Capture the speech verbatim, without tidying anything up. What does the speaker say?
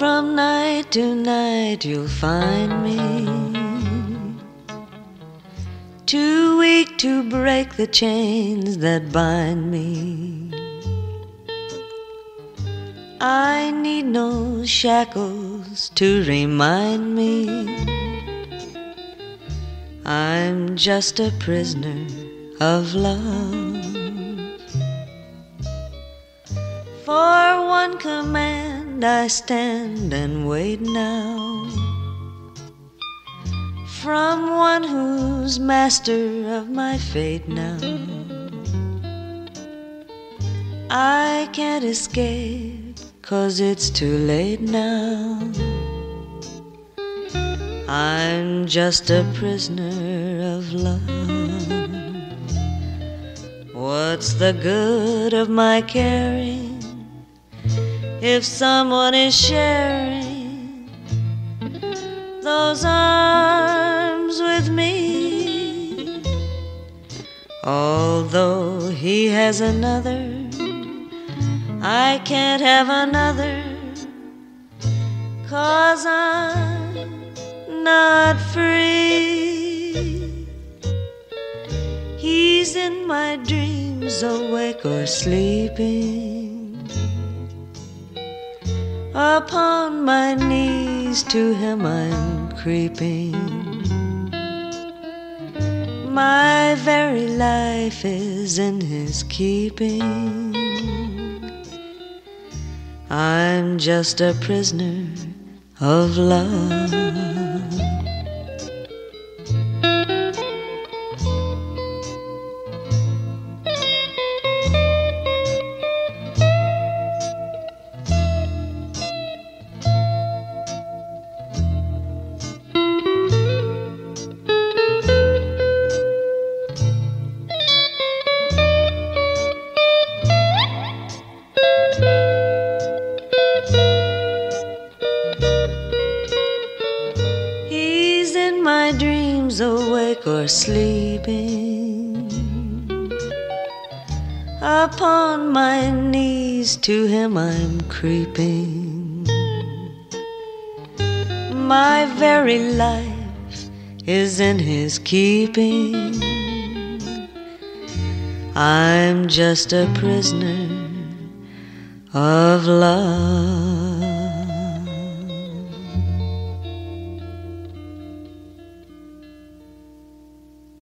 from night to night you'll find me too weak to break the chains that bind me. I need no shackles to remind me I'm just a prisoner of love. For one command I stand and wait now, from one who's master of my fate now. I can't escape, 'cause it's too late now. I'm just a prisoner of love. What's the good of my caring if someone is sharing those arms with me? Although he has another, I can't have another, 'cause I'm not free. He's in my dreams, awake or sleeping. Upon my knees to him I'm creeping. My very life is in his keeping. I'm just a prisoner of love. My dreams, awake or sleeping. Upon my knees to him I'm creeping. My very life is in his keeping. I'm just a prisoner of love.